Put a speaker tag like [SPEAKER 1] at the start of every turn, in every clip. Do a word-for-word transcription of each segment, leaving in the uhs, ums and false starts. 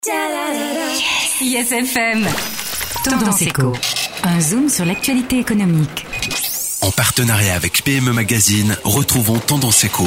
[SPEAKER 1] Yes F M. Tendance Éco. Un zoom sur l'actualité économique.
[SPEAKER 2] En partenariat avec P M E Magazine, retrouvons Tendance Éco.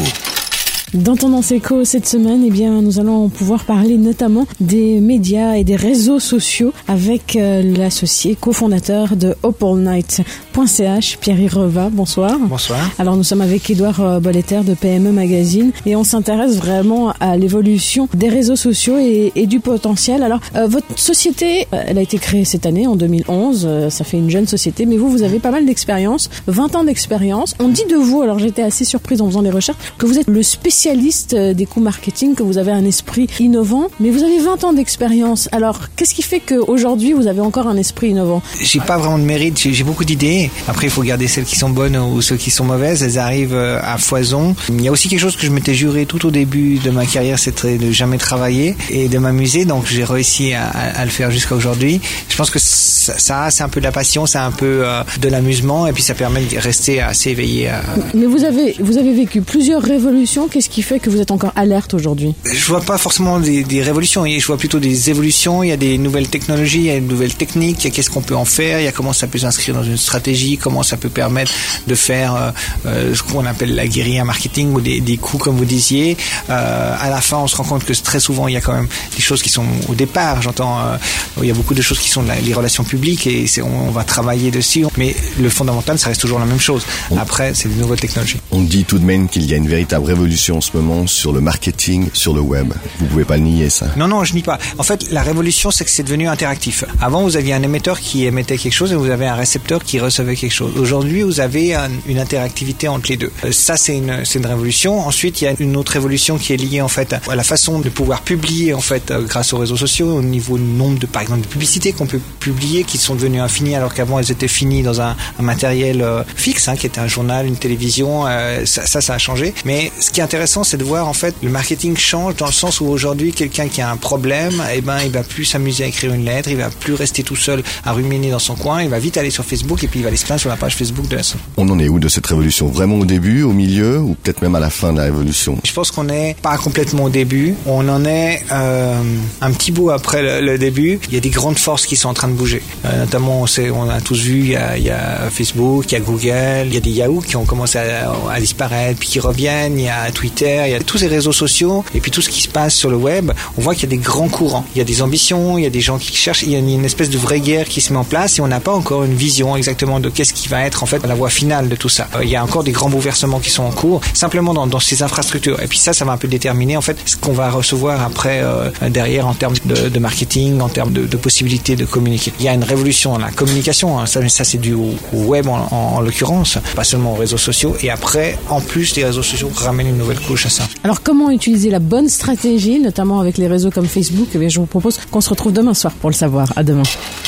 [SPEAKER 3] Dans Tendance Éco cette semaine, eh bien, nous allons pouvoir parler notamment des médias et des réseaux sociaux avec euh, l'associé cofondateur de hope all night point c h, Pierre Reva. Bonsoir.
[SPEAKER 4] Bonsoir.
[SPEAKER 3] Alors nous sommes avec Édouard Bolleter de P M E Magazine et on s'intéresse vraiment à l'évolution des réseaux sociaux et, et du potentiel. Alors euh, votre société, elle a été créée cette année en deux mille onze, euh, ça fait une jeune société, mais vous, vous avez pas mal d'expérience, vingt ans d'expérience. On dit de vous, alors j'étais assez surprise en faisant les recherches, que vous êtes le spécialiste spécialiste des coûts marketing, que vous avez un esprit innovant, mais vous avez vingt ans d'expérience. Alors, qu'est-ce qui fait qu'aujourd'hui, vous avez encore un esprit innovant?
[SPEAKER 4] J'ai pas vraiment de mérite, j'ai, j'ai beaucoup d'idées. Après, il faut garder celles qui sont bonnes ou celles qui sont mauvaises. Elles arrivent à foison. Il y a aussi quelque chose que je m'étais juré tout au début de ma carrière, c'était de jamais travailler et de m'amuser. Donc, j'ai réussi à, à le faire jusqu'à aujourd'hui. Je pense que ça, ça c'est un peu de la passion, c'est un peu euh, de l'amusement, et puis ça permet de rester assez éveillé. À...
[SPEAKER 3] Mais vous avez, vous avez vécu plusieurs révolutions. Qu'est-ce qui fait que vous êtes encore alerte aujourd'hui?
[SPEAKER 4] Je vois pas forcément des, des révolutions, je vois plutôt des évolutions. Il y a des nouvelles technologies, il y a des nouvelles techniques, il y a qu'est-ce qu'on peut en faire, il y a comment ça peut s'inscrire dans une stratégie, comment ça peut permettre de faire euh, euh, ce qu'on appelle la guérilla marketing ou des, des coups comme vous disiez. Euh, à la fin, on se rend compte que très souvent, il y a quand même des choses qui sont au départ, j'entends, euh, il y a beaucoup de choses qui sont la, les relations publiques et c'est, on, on va travailler dessus, mais le fondamental, ça reste toujours la même chose. Après, c'est des nouvelles technologies.
[SPEAKER 5] On dit tout de même qu'il y a une véritable révolution en ce moment sur le marketing, sur le web. Vous pouvez pas le nier, ça?
[SPEAKER 4] Non, non, je nie pas. En fait, la révolution, c'est que c'est devenu interactif. Avant, vous aviez un émetteur qui émettait quelque chose et vous avez un récepteur qui recevait quelque chose. Aujourd'hui, vous avez un, une interactivité entre les deux. Ça, c'est une, c'est une révolution. Ensuite, il y a une autre révolution qui est liée, en fait, à la façon de pouvoir publier, en fait, grâce aux réseaux sociaux, au niveau du nombre de, par exemple, de publicités qu'on peut publier, qui sont devenues infinies, alors qu'avant, elles étaient finies dans un, un matériel euh, fixe, hein, qui était un journal, une télévision. Euh, ça, ça, ça a changé. Mais ce qui est intéressant, c'est de voir, en fait, le marketing change dans le sens où aujourd'hui, quelqu'un qui a un problème, eh ben, il va plus s'amuser à écrire une lettre, il va plus rester tout seul à ruminer dans son coin, il va vite aller sur Facebook et puis il va aller se plaindre sur la page Facebook de la société.
[SPEAKER 5] On en est où de cette révolution? Vraiment au début, au milieu ou peut-être même à la fin de la révolution?
[SPEAKER 4] Je pense qu'on n'est pas complètement au début, on en est euh, un petit bout après le, le début. Il y a des grandes forces qui sont en train de bouger. Euh, notamment, on, sait, on a tous vu, il y a, il y a Facebook, il y a Google, il y a des Yahoo qui ont commencé à, à disparaître, puis qui reviennent, il y a Twitter, il y a tous ces réseaux sociaux, et puis tout ce qui se passe sur le web, on voit qu'il y a des grands courants. Il y a des ambitions, il y a des gens qui cherchent, il y a une espèce de vraie guerre qui se met en place et on n'a pas encore une vision exactement de qu'est-ce qui va être en fait la voie finale de tout ça. Il y a encore des grands bouleversements qui sont en cours, simplement dans, dans ces infrastructures. Et puis ça, ça va un peu déterminer en fait ce qu'on va recevoir après euh, derrière en termes de, de marketing, en termes de, de possibilités de communiquer. Il y a une révolution dans la communication, hein. ça, ça c'est dû au, au web en, en, en l'occurrence, pas seulement aux réseaux sociaux. Et après, en plus, les réseaux sociaux ramènent une nouvelle couche à ça.
[SPEAKER 3] Alors comment utiliser la bonne stratégie, notamment avec les réseaux comme Facebook? Eh bien, je vous propose qu'on se retrouve demain soir pour le savoir. À demain.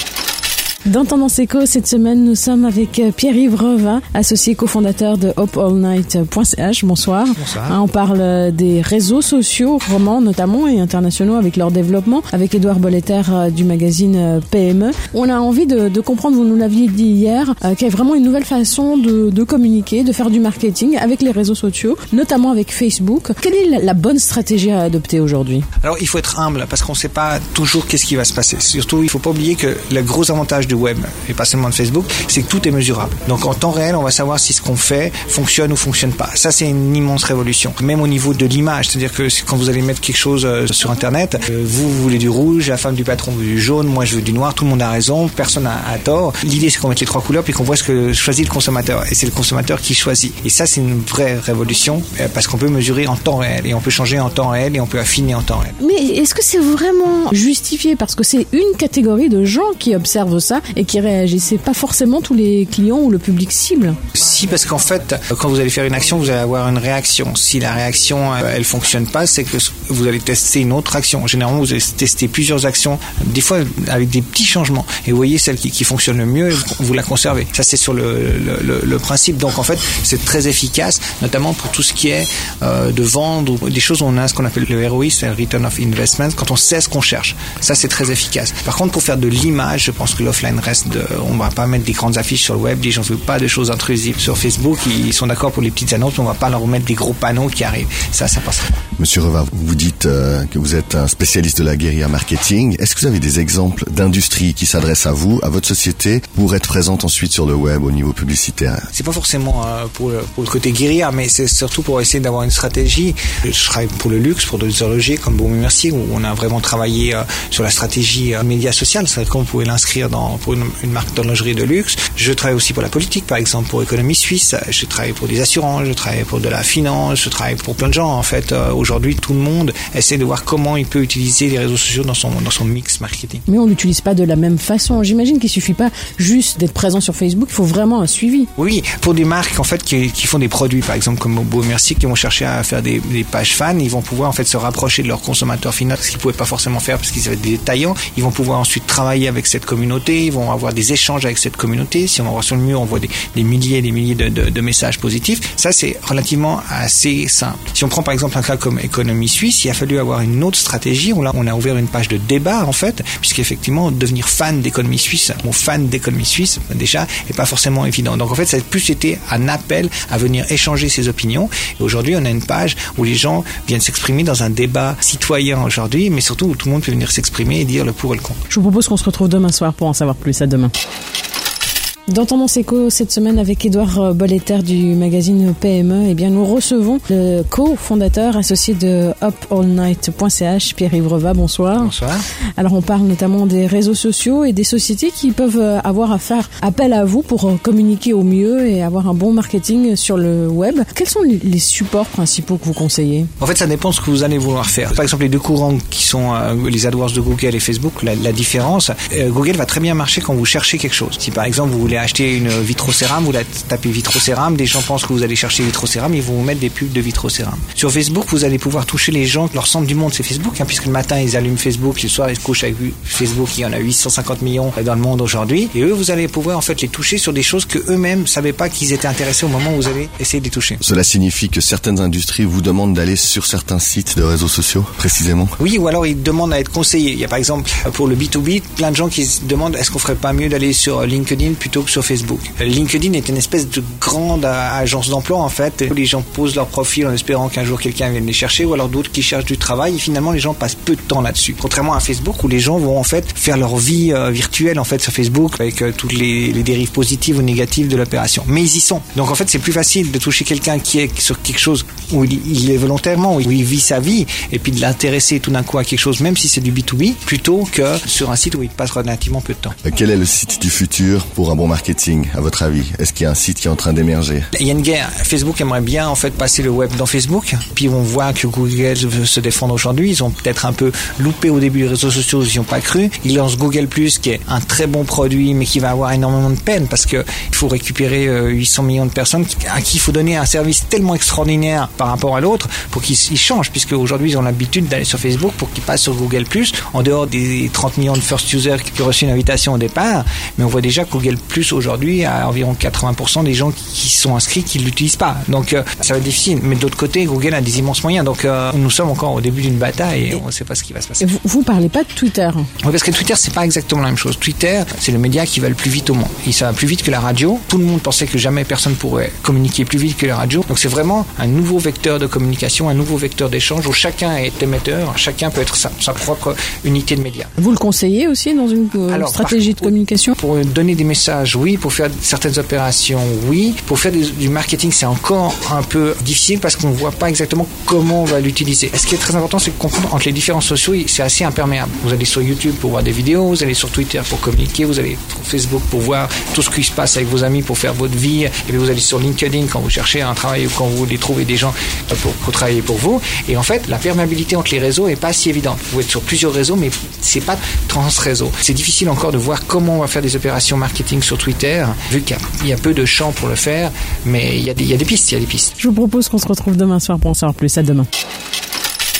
[SPEAKER 3] Dans Tendance Éco, cette semaine, nous sommes avec Pierre-Yves Reva, associé cofondateur de hope all night point c h. Bonsoir.
[SPEAKER 4] Bonsoir.
[SPEAKER 3] Hein, on parle des réseaux sociaux, romans notamment, et internationaux avec leur développement, avec Édouard Bolleter du magazine P M E. On a envie de, de comprendre, vous nous l'aviez dit hier, euh, qu'il y a vraiment une nouvelle façon de, de communiquer, de faire du marketing avec les réseaux sociaux, notamment avec Facebook. Quelle est la, la bonne stratégie à adopter aujourd'hui?
[SPEAKER 4] Alors, il faut être humble parce qu'on ne sait pas toujours qu'est-ce qui va se passer. Surtout, il ne faut pas oublier que le gros avantage du web et pas seulement de Facebook, c'est que tout est mesurable. Donc en temps réel, on va savoir si ce qu'on fait fonctionne ou fonctionne pas. Ça, c'est une immense révolution. Même au niveau de l'image, c'est-à-dire que quand vous allez mettre quelque chose sur Internet, vous, vous voulez du rouge, la femme du patron veut du jaune, moi je veux du noir, tout le monde a raison, personne n'a a tort. L'idée, c'est qu'on mette les trois couleurs puis qu'on voit ce que choisit le consommateur. Et c'est le consommateur qui choisit. Et ça, c'est une vraie révolution parce qu'on peut mesurer en temps réel et on peut changer en temps réel et on peut affiner en temps réel.
[SPEAKER 3] Mais est-ce que c'est vraiment justifié? Parce que c'est une catégorie de gens qui observent ça et qui réagissent. C'est pas forcément tous les clients ou le public cible.
[SPEAKER 4] Si, parce qu'en fait, quand vous allez faire une action, vous allez avoir une réaction. Si la réaction, elle fonctionne pas, c'est que vous allez tester une autre action. Généralement, vous allez tester plusieurs actions, des fois avec des petits changements. Et vous voyez celle qui, qui fonctionne le mieux, vous la conservez. Ça, c'est sur le, le, le, le principe. Donc, en fait, c'est très efficace, notamment pour tout ce qui est euh, de vendre ou des choses où on a ce qu'on appelle le R O I, c'est le Return of Investment, quand on sait ce qu'on cherche. Ça, c'est très efficace. Par contre, pour faire de l'image, je pense que l'offline certaines restent de, on ne va pas mettre des grandes affiches sur le web, les gens ne veulent pas de choses intrusives. Sur Facebook, ils sont d'accord pour les petites annonces, mais on ne va pas leur mettre des gros panneaux qui arrivent. Ça, ça passera.
[SPEAKER 5] Monsieur Reva, vous dites euh, que vous êtes un spécialiste de la guérilla marketing. Est-ce que vous avez des exemples d'industries qui s'adressent à vous, à votre société, pour être présente ensuite sur le web au niveau publicitaire?
[SPEAKER 4] C'est pas forcément euh, pour, le, pour le côté guérilla, mais c'est surtout pour essayer d'avoir une stratégie. Je travaille pour le luxe, pour des horlogers comme Baume et Mercier, où on a vraiment travaillé euh, sur la stratégie euh, média sociale, c'est-à-dire qu'on pouvait l'inscrire dans, pour une, une marque d'horlogerie de luxe. Je travaille aussi pour la politique, par exemple pour Économie Suisse. Je travaille pour des assurances, je travaille pour de la finance, je travaille pour plein de gens. En fait, euh, aujourd'hui, tout le monde essaie de voir comment il peut utiliser les réseaux sociaux dans son, dans son mix marketing.
[SPEAKER 3] Mais on l'utilise pas de la même façon. J'imagine qu'il suffit pas juste d'être présent sur Facebook, il faut vraiment un suivi.
[SPEAKER 4] Oui, pour des marques en fait qui, qui font des produits, par exemple comme Baume et Mercier, qui vont chercher à faire des, des pages fans, ils vont pouvoir en fait se rapprocher de leur consommateur final, ce qu'ils pouvaient pas forcément faire parce qu'ils avaient des détaillants. Ils vont pouvoir ensuite travailler avec cette communauté, ils vont avoir des échanges avec cette communauté. Si on va voir sur le mur, on voit des, des milliers et des milliers de, de, de messages positifs. Ça, c'est relativement assez simple. Si on prend par exemple un cas comme Économie Suisse, il a fallu avoir une autre stratégie. On a, on a ouvert une page de débat en fait, puisqu'effectivement devenir fan d'Économie Suisse ou fan d'Économie Suisse déjà est pas forcément évident. Donc en fait, ça a plus été un appel à venir échanger ses opinions. Et aujourd'hui, on a une page où les gens viennent s'exprimer dans un débat citoyen aujourd'hui, mais surtout où tout le monde peut venir s'exprimer et dire le pour et le contre.
[SPEAKER 3] Je vous propose qu'on se retrouve demain soir pour en savoir plus. À demain. Dans Tendance Éco, cette semaine, avec Édouard Bolleter du magazine P M E, eh bien, nous recevons le co-fondateur associé de up all night point c h, Pierre-Yves Reva. Bonsoir.
[SPEAKER 4] Bonsoir.
[SPEAKER 3] Alors, on parle notamment des réseaux sociaux et des sociétés qui peuvent avoir à faire appel à vous pour communiquer au mieux et avoir un bon marketing sur le web. Quels sont les supports principaux que vous conseillez?
[SPEAKER 4] En fait, ça dépend de ce que vous allez vouloir faire. Par exemple, les deux courants qui sont euh, les AdWords de Google et Facebook, la, la différence, euh, Google va très bien marcher quand vous cherchez quelque chose. Si par exemple, vous voulez acheter une vitrocérame, vous la tapez vitrocérame, des gens pensent que vous allez chercher vitrocérame, ils vont vous mettre des pubs de vitrocérame. Sur Facebook, vous allez pouvoir toucher les gens, leur centre du monde c'est Facebook, hein, puisque le matin ils allument Facebook, le soir ils se couchent avec Facebook, il y en a huit cent cinquante millions dans le monde aujourd'hui, et eux vous allez pouvoir en fait les toucher sur des choses que eux-mêmes ne savaient pas qu'ils étaient intéressés au moment où vous allez essayer de les toucher.
[SPEAKER 5] Cela signifie que certaines industries vous demandent d'aller sur certains sites de réseaux sociaux, précisément?
[SPEAKER 4] Oui, ou alors ils demandent à être conseillés. Il y a par exemple pour le B deux B, plein de gens qui se demandent est-ce qu'on ferait pas mieux d'aller sur LinkedIn plutôt que sur Facebook. LinkedIn est une espèce de grande agence d'emploi en fait. Les gens posent leur profil en espérant qu'un jour quelqu'un vienne les chercher, ou alors d'autres qui cherchent du travail, et finalement les gens passent peu de temps là-dessus. Contrairement à Facebook où les gens vont en fait faire leur vie euh, virtuelle en fait sur Facebook avec euh, toutes les, les dérives positives ou négatives de l'opération. Mais ils y sont. Donc en fait c'est plus facile de toucher quelqu'un qui est sur quelque chose où il, il est volontairement, où il vit sa vie, et puis de l'intéresser tout d'un coup à quelque chose, même si c'est du B deux B, plutôt que sur un site où il passe relativement peu de temps.
[SPEAKER 5] Quel est le site du futur pour un bon marketing, à votre avis? Est-ce qu'il y a un site qui est en train d'émerger?
[SPEAKER 4] Il y a une guerre. Facebook aimerait bien en fait passer le web dans Facebook, puis on voit que Google veut se défendre aujourd'hui. Ils ont peut-être un peu loupé au début les réseaux sociaux, ils n'y ont pas cru. Ils lancent Google Plus, qui est un très bon produit, mais qui va avoir énormément de peine parce que il faut récupérer huit cents millions de personnes à qui il faut donner un service tellement extraordinaire par rapport à l'autre pour qu'ils changent, puisque aujourd'hui ils ont l'habitude d'aller sur Facebook pour qu'ils passent sur Google Plus, en dehors des trente millions de first users qui ont reçu une invitation au départ. Mais on voit déjà que Google Plus aujourd'hui a environ quatre-vingts pour cent des gens qui sont inscrits qui ne l'utilisent pas. Donc euh, ça va être difficile. Mais de l'autre côté, Google a des immenses moyens. Donc euh, nous sommes encore au début d'une bataille et on ne sait pas ce qui va se passer.
[SPEAKER 3] Vous, vous parlez pas de Twitter?
[SPEAKER 4] Oui, parce que Twitter, c'est pas exactement la même chose. Twitter, c'est le média qui va le plus vite au monde. Et ça va plus vite que la radio. Tout le monde pensait que jamais personne pourrait communiquer plus vite que la radio. Donc c'est vraiment un nouveau vecteur de communication, un nouveau vecteur d'échange où chacun est émetteur, chacun peut être sa, sa propre unité de média.
[SPEAKER 3] Vous le conseillez aussi dans une euh,
[SPEAKER 4] Alors,
[SPEAKER 3] stratégie
[SPEAKER 4] par,
[SPEAKER 3] de communication?
[SPEAKER 4] Pour donner des messages, oui. Pour faire certaines opérations, oui. Pour faire des, du marketing, c'est encore un peu difficile parce qu'on ne voit pas exactement comment on va l'utiliser. Et ce qui est très important, c'est de comprendre entre les différents sociaux, c'est assez imperméable. Vous allez sur YouTube pour voir des vidéos, vous allez sur Twitter pour communiquer, vous allez sur Facebook pour voir tout ce qui se passe avec vos amis, pour faire votre vie, et puis vous allez sur LinkedIn quand vous cherchez un travail ou quand vous voulez trouver des gens pour, pour travailler pour vous. Et en fait, la perméabilité entre les réseaux n'est pas si évidente. Vous pouvez être sur plusieurs réseaux, mais c'est pas trans-réseau. C'est difficile encore de voir comment on va faire des opérations marketing sur Twitter, vu qu'il y a, il y a peu de champs pour le faire, mais il y a des, il y a des pistes, il y a des pistes.
[SPEAKER 3] Je vous propose qu'on se retrouve demain soir pour en savoir plus. À demain.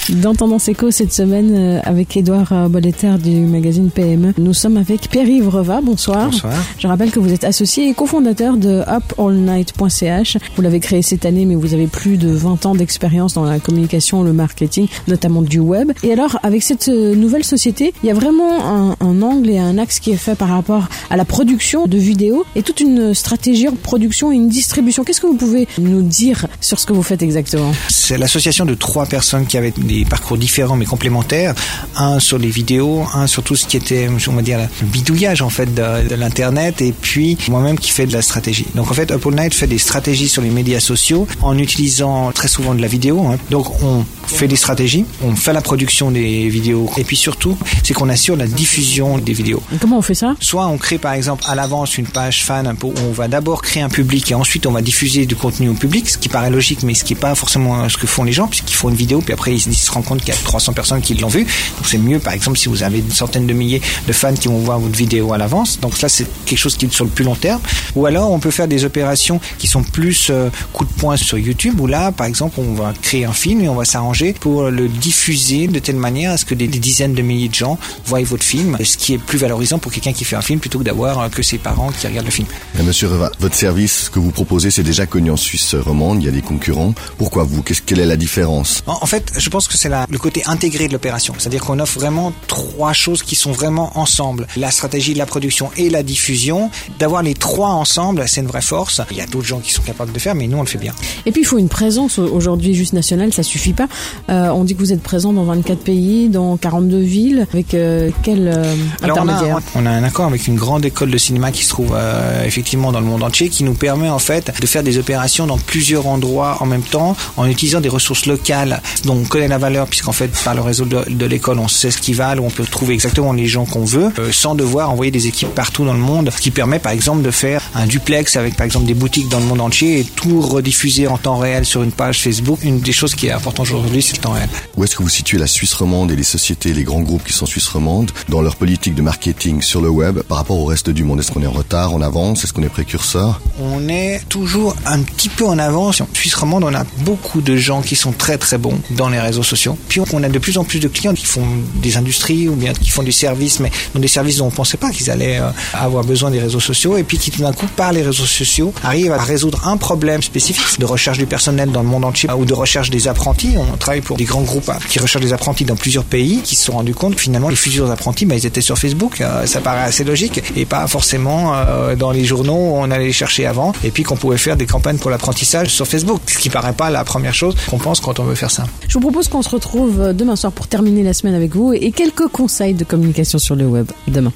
[SPEAKER 3] Dans Tendance Éco cette semaine, euh, avec Édouard Bolleter du magazine P M E, nous sommes avec Pierre-Yves Reva. Bonsoir.
[SPEAKER 4] Bonsoir.
[SPEAKER 3] Je rappelle que vous êtes associé et cofondateur de up all night point c h. Vous l'avez créé cette année, mais vous avez plus de vingt ans d'expérience dans la communication, le marketing, notamment du web. Et alors, avec cette nouvelle société, il y a vraiment un, un angle et un axe qui est fait par rapport à la production de vidéos et toute une stratégie en production et une distribution. Qu'est-ce que vous pouvez nous dire sur ce que vous faites exactement?
[SPEAKER 4] C'est l'association de trois personnes qui avaient des parcours différents mais complémentaires. Un sur les vidéos, un sur tout ce qui était, on va dire, le bidouillage en fait de, de l'internet, et puis moi-même qui fais de la stratégie. Donc en fait, Up All Night fait des stratégies sur les médias sociaux en utilisant très souvent de la vidéo. Hein. Donc on fait des stratégies, on fait la production des vidéos, et puis surtout, c'est qu'on assure la diffusion des vidéos.
[SPEAKER 3] Et comment on fait ça?
[SPEAKER 4] Soit on crée par exemple à l'avance une page fan où on va d'abord créer un public et ensuite on va diffuser du contenu au public, ce qui paraît logique mais ce qui n'est pas forcément ce que font les gens, puisqu'ils font une vidéo puis après ils se rendent compte qu'il y a trois cents personnes qui l'ont vue. Donc c'est mieux par exemple si vous avez une centaine de milliers de fans qui vont voir votre vidéo à l'avance. Donc ça c'est quelque chose qui est sur le plus long terme. Ou alors on peut faire des opérations qui sont plus euh, coup de poing sur YouTube, où là par exemple on va créer un film et on va s'arranger pour le diffuser de telle manière à ce que des, des dizaines de milliers de gens voient votre film, ce qui est plus valorisant pour quelqu'un qui fait un film plutôt que d'avoir euh, que ses parents qui regardent le film.
[SPEAKER 5] Mais Monsieur Reva, votre service que vous proposez, c'est déjà connu en Suisse romande, il y a des concurrents. Pourquoi vous? Qu'est-ce, quelle est la différence?
[SPEAKER 4] En, en fait, je pense que c'est la, le côté intégré de l'opération. C'est-à-dire qu'on offre vraiment trois choses qui sont vraiment ensemble. La stratégie, la production et la diffusion. D'avoir les trois ensemble, c'est une vraie force. Il y a d'autres gens qui sont capables de le faire, mais nous, on le fait bien.
[SPEAKER 3] Et puis, il faut une présence aujourd'hui juste nationale, ça suffit pas. Euh, on dit que vous êtes présent dans vingt-quatre pays, dans quarante-deux villes. Avec euh, quel euh,
[SPEAKER 4] Alors
[SPEAKER 3] intermédiaire?
[SPEAKER 4] on a, on a un accord avec une grande école de cinéma qui se trouve euh, effectivement dans le monde entier, qui nous permet en fait de faire des opérations dans plusieurs endroits en même temps, en utilisant des ressources locales dont on connaît la valeur, puisqu'en fait par le réseau de, de l'école on sait ce qu'ils valent, on peut trouver exactement les gens qu'on veut, euh, sans devoir envoyer des équipes partout dans le monde, ce qui permet par exemple de faire un duplex avec par exemple des boutiques dans le monde entier et tout rediffuser en temps réel sur une page Facebook. Une des choses qui est importante aujourd'hui, c'est le temps réel.
[SPEAKER 5] Où est-ce que vous situez la Suisse romande et les sociétés, les grands groupes qui sont suisses romandes dans leur politique de marketing sur le web par rapport au reste du monde? Est-ce qu'on est en retard, en avance? Est-ce qu'on est précurseur?
[SPEAKER 4] On est toujours un petit peu en avance. En Suisse romande, on a beaucoup de gens qui sont très très bons dans les réseaux sociaux. Puis on a de plus en plus de clients qui font des industries ou bien qui font du service, mais dans des services dont on ne pensait pas qu'ils allaient euh, avoir besoin des réseaux sociaux, et puis qui tout d'un coup, par les réseaux sociaux, arrivent à résoudre un problème spécifique de recherche du personnel dans le monde entier ou de recherche des apprentis. On travaille pour des grands groupes hein, qui recherchent des apprentis dans plusieurs pays, qui se sont rendus compte que finalement les futurs apprentis, bah, ils étaient sur Facebook. Euh, ça paraît assez logique et pas forcément euh, dans les journaux où on allait les chercher avant, et puis qu'on pouvait faire des campagnes pour l'apprentissage sur Facebook, ce qui paraît pas la première chose qu'on pense quand on veut faire ça.
[SPEAKER 3] Je vous propose qu'on se retrouve demain soir pour terminer la semaine avec vous et quelques conseils de communication sur le web demain.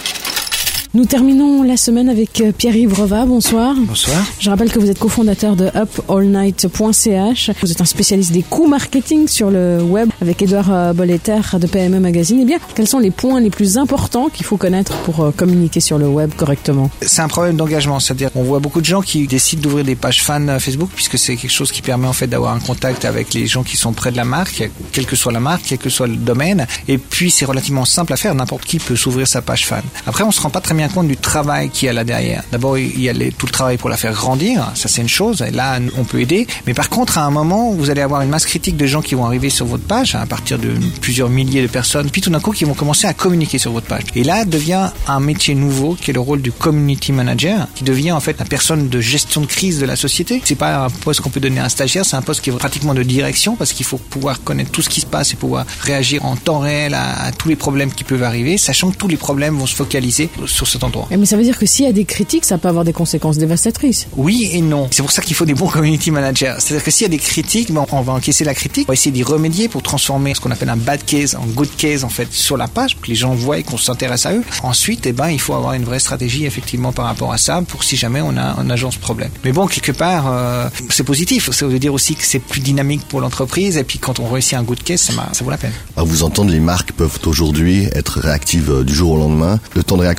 [SPEAKER 3] Nous terminons la semaine avec Pierre-Yves Reva. Bonsoir.
[SPEAKER 4] Bonsoir.
[SPEAKER 3] Je rappelle que vous êtes cofondateur de up all night point c h. Vous êtes un spécialiste des coûts marketing sur le web avec Édouard Bolleter de P M E Magazine. Eh bien, quels sont les points les plus importants qu'il faut connaître pour communiquer sur le web correctement?
[SPEAKER 4] C'est un problème d'engagement, c'est-à-dire qu'on voit beaucoup de gens qui décident d'ouvrir des pages fans Facebook, puisque c'est quelque chose qui permet en fait d'avoir un contact avec les gens qui sont près de la marque, quelle que soit la marque, quel que soit le domaine. Et puis c'est relativement simple à faire, n'importe qui peut s'ouvrir sa page fan. Après, on se rend pas très bien compte du travail qu'il y a là derrière. D'abord, il y a les, tout le travail pour la faire grandir, ça c'est une chose, et là on peut aider. Mais par contre, à un moment, vous allez avoir une masse critique de gens qui vont arriver sur votre page, à partir de plusieurs milliers de personnes, puis tout d'un coup qui vont commencer à communiquer sur votre page. Et là devient un métier nouveau qui est le rôle du community manager, qui devient en fait la personne de gestion de crise de la société. C'est pas un poste qu'on peut donner à un stagiaire, c'est un poste qui est pratiquement de direction, parce qu'il faut pouvoir connaître tout ce qui se passe et pouvoir réagir en temps réel à, à tous les problèmes qui peuvent arriver, sachant que tous les problèmes vont se focaliser sur cet endroit.
[SPEAKER 3] Mais ça veut dire que s'il y a des critiques, ça peut avoir des conséquences dévastatrices.
[SPEAKER 4] Oui et non. C'est pour ça qu'il faut des bons community managers. C'est-à-dire que s'il y a des critiques, ben on va encaisser la critique, on va essayer d'y remédier pour transformer ce qu'on appelle un bad case en good case en fait sur la page, pour que les gens voient et qu'on s'intéresse à eux. Ensuite, eh ben, il faut avoir une vraie stratégie effectivement par rapport à ça, pour si jamais on a un agence problème. Mais bon, quelque part, euh, c'est positif. Ça veut dire aussi que c'est plus dynamique pour l'entreprise, et puis quand on réussit un good case, ça, ça vaut la peine.
[SPEAKER 5] À vous entendre, les marques peuvent aujourd'hui être réactives du jour au lendemain. Le temps de réaction est beaucoup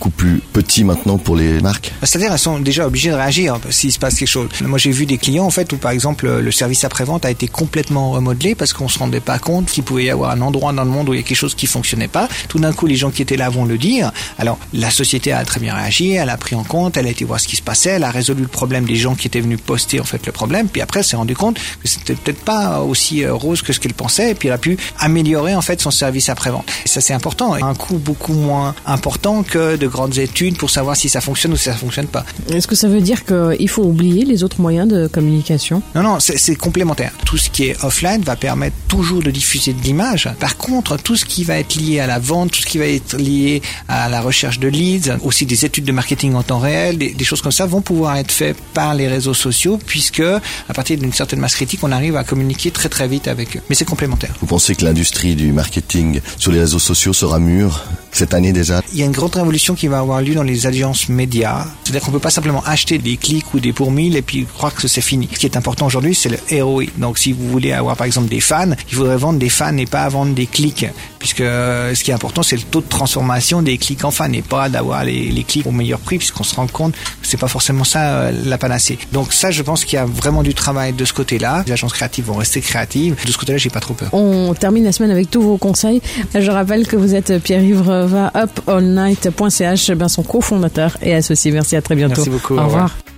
[SPEAKER 5] beaucoup plus petit maintenant pour les marques?
[SPEAKER 4] C'est-à-dire, elles sont déjà obligées de réagir s'il se passe quelque chose. Moi, j'ai vu des clients, en fait, où par exemple, le service après-vente a été complètement remodelé parce qu'on se rendait pas compte qu'il pouvait y avoir un endroit dans le monde où il y a quelque chose qui fonctionnait pas. Tout d'un coup, les gens qui étaient là vont le dire. Alors, la société a très bien réagi, elle a pris en compte, elle a été voir ce qui se passait, elle a résolu le problème des gens qui étaient venus poster, en fait, le problème. Puis après, elle s'est rendu compte que c'était peut-être pas aussi rose que ce qu'elle pensait. Et puis, elle a pu améliorer, en fait, son service après-vente. Et ça, c'est important. Un coût beaucoup moins important que de grandes études pour savoir si ça fonctionne ou si ça fonctionne pas.
[SPEAKER 3] Est-ce que ça veut dire qu'il faut oublier les autres moyens de communication?
[SPEAKER 4] Non, non, c'est, c'est complémentaire. Tout ce qui est offline va permettre toujours de diffuser de l'image. Par contre, tout ce qui va être lié à la vente, tout ce qui va être lié à la recherche de leads, aussi des études de marketing en temps réel, des, des choses comme ça vont pouvoir être faites par les réseaux sociaux puisque, à partir d'une certaine masse critique, on arrive à communiquer très très vite avec eux. Mais c'est complémentaire.
[SPEAKER 5] Vous pensez que l'industrie du marketing sur les réseaux sociaux sera mûre cette année déjà?
[SPEAKER 4] Il y a une grande révolution qui va avoir lieu dans les alliances médias. C'est-à-dire qu'on peut pas simplement acheter des clics ou des pour mille et puis croire que c'est fini. Ce qui est important aujourd'hui, c'est le R O I. Donc, si vous voulez avoir, par exemple, des fans, il faudrait vendre des fans et pas vendre des clics. Puisque euh, ce qui est important, c'est le taux de transformation des clics en fans et pas d'avoir les, les clics au meilleur prix puisqu'on se rend compte que c'est pas forcément ça euh, la panacée. Donc ça, je pense qu'il y a vraiment du travail de ce côté-là. Les agences créatives vont rester créatives. De ce côté-là, j'ai pas trop peur.
[SPEAKER 3] On termine la semaine avec tous vos conseils. Je rappelle que vous êtes Pierre-Yves Reva, up all night point c h, ben son cofondateur et associé. Merci, à très bientôt.
[SPEAKER 4] Merci beaucoup.
[SPEAKER 3] Au revoir. Au revoir.